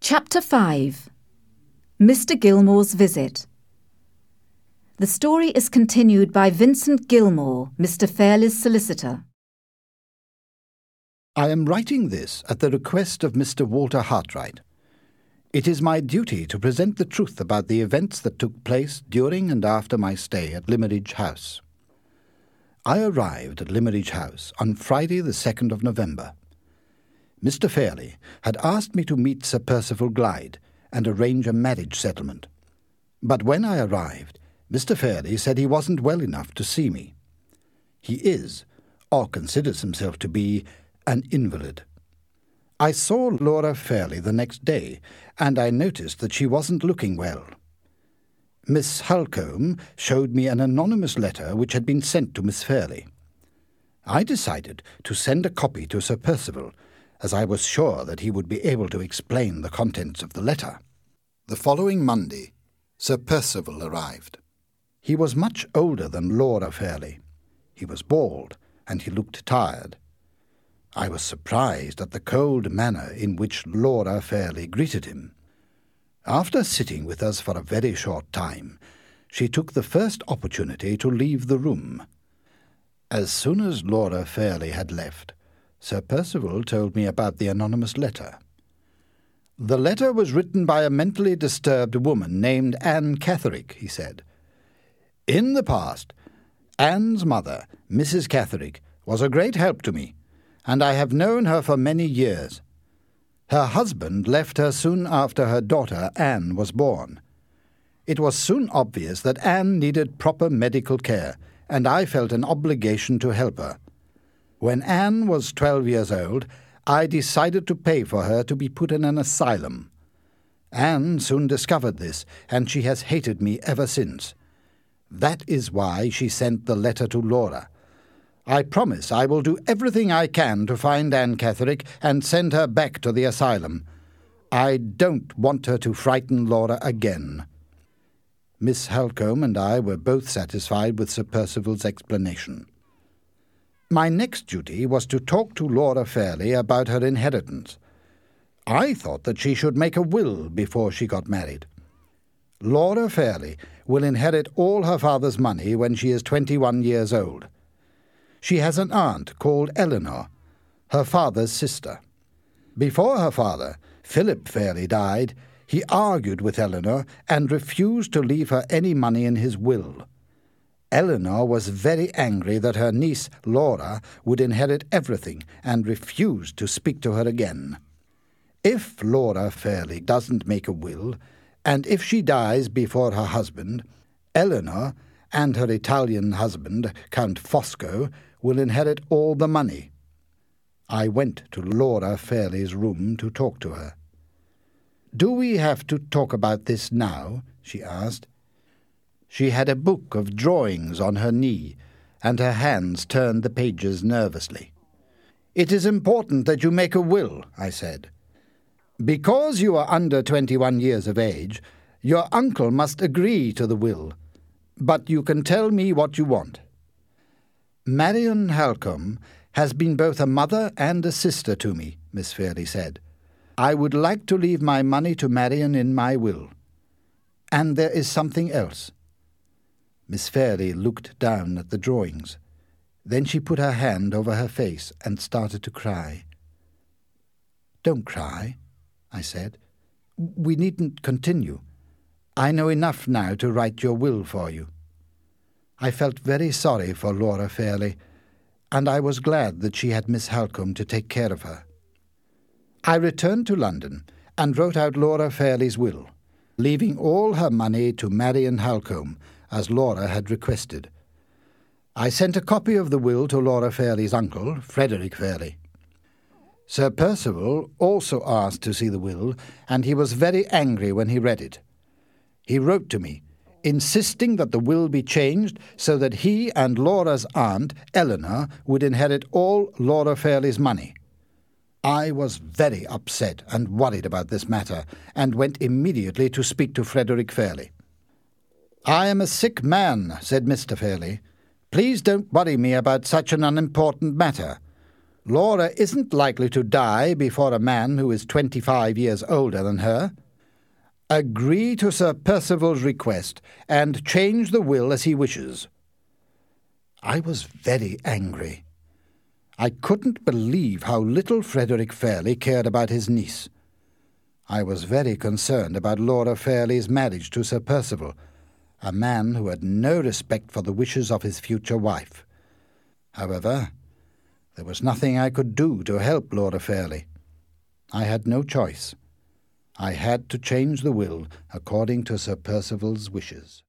Chapter 5. Mr. Gilmore's Visit. The story is continued by Vincent Gilmore, Mr. Fairley's solicitor. I am writing this at the request of Mr. Walter Hartright. It is my duty to present the truth about the events that took place during and after my stay at Limmeridge House. I arrived at Limmeridge House on Friday the 2nd of November. Mr. Fairley had asked me to meet Sir Percival Glyde and arrange a marriage settlement. But when I arrived, Mr. Fairley said he wasn't well enough to see me. He is, or considers himself to be, an invalid. I saw Laura Fairley the next day, and I noticed that she wasn't looking well. Miss Halcombe showed me an anonymous letter which had been sent to Miss Fairley. I decided to send a copy to Sir Percival, as I was sure that he would be able to explain the contents of the letter. The following Monday, Sir Percival arrived. He was much older than Laura Fairley. He was bald, and he looked tired. I was surprised at the cold manner in which Laura Fairley greeted him. After sitting with us for a very short time, she took the first opportunity to leave the room. As soon as Laura Fairley had left, Sir Percival told me about the anonymous letter. The letter was written by a mentally disturbed woman named Anne Catherick, he said. In the past, Anne's mother, Mrs. Catherick, was a great help to me, and I have known her for many years. Her husband left her soon after her daughter Anne was born. It was soon obvious that Anne needed proper medical care, and I felt an obligation to help her. When Anne was 12 years old, I decided to pay for her to be put in an asylum. Anne soon discovered this, and she has hated me ever since. That is why she sent the letter to Laura. I promise I will do everything I can to find Anne Catherick and send her back to the asylum. I don't want her to frighten Laura again. Miss Halcombe and I were both satisfied with Sir Percival's explanation. My next duty was to talk to Laura Fairley about her inheritance. I thought that she should make a will before she got married. Laura Fairley will inherit all her father's money when she is 21 years old. She has an aunt called Eleanor, her father's sister. Before her father, Philip Fairley, died, he argued with Eleanor and refused to leave her any money in his will. Eleanor was very angry that her niece, Laura, would inherit everything and refused to speak to her again. If Laura Fairley doesn't make a will, and if she dies before her husband, Eleanor and her Italian husband, Count Fosco, will inherit all the money. I went to Laura Fairley's room to talk to her. Do we have to talk about this now? She asked. She had a book of drawings on her knee, and her hands turned the pages nervously. It is important that you make a will, I said. Because you are under 21 years of age, your uncle must agree to the will, but you can tell me what you want. Marion Halcombe has been both a mother and a sister to me, Miss Fairley said. I would like to leave my money to Marion in my will. And there is something else. Miss Fairley looked down at the drawings. Then she put her hand over her face and started to cry. Don't cry, I said. We needn't continue. I know enough now to write your will for you. I felt very sorry for Laura Fairley, and I was glad that she had Miss Halcombe to take care of her. I returned to London and wrote out Laura Fairley's will, leaving all her money to Marion Halcombe, as Laura had requested. I sent a copy of the will to Laura Fairley's uncle, Frederick Fairley. Sir Percival also asked to see the will, and he was very angry when he read it. He wrote to me, insisting that the will be changed so that he and Laura's aunt, Eleanor, would inherit all Laura Fairley's money. I was very upset and worried about this matter, and went immediately to speak to Frederick Fairley. I am a sick man, said Mr. Fairley. Please don't worry me about such an unimportant matter. Laura isn't likely to die before a man who is 25 years older than her. Agree to Sir Percival's request, and change the will as he wishes." I was very angry. I couldn't believe how little Frederick Fairley cared about his niece. I was very concerned about Laura Fairley's marriage to Sir Percival, a man who had no respect for the wishes of his future wife. However, there was nothing I could do to help Laura Fairley. I had no choice. I had to change the will according to Sir Percival's wishes.